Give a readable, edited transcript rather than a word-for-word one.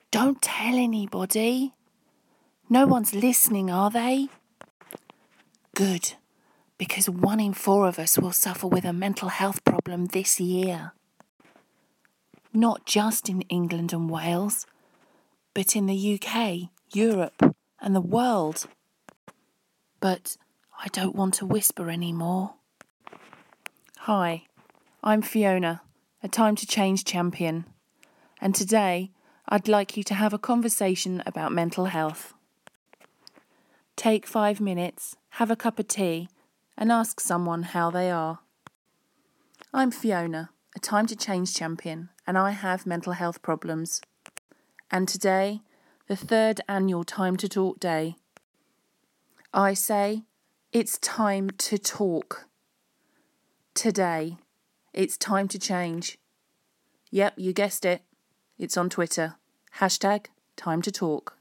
Don't tell anybody. No one's listening, are they? Good, because 1 in 4 of us will suffer with a mental health problem this year. Not just in England and Wales, but in the UK, Europe, and the world. But I don't want to whisper anymore. Hi, I'm Fiona, a Time to Change champion, and today I'd like you to have a conversation about mental health. Take 5 minutes, have a cup of tea, and ask someone how they are. I'm Fiona, a Time to Change champion, and I have mental health problems. And today, the 3rd annual Time to Talk Day. I say, it's time to talk. Today, it's time to change. Yep, you guessed it. It's on Twitter. #TimeToTalk.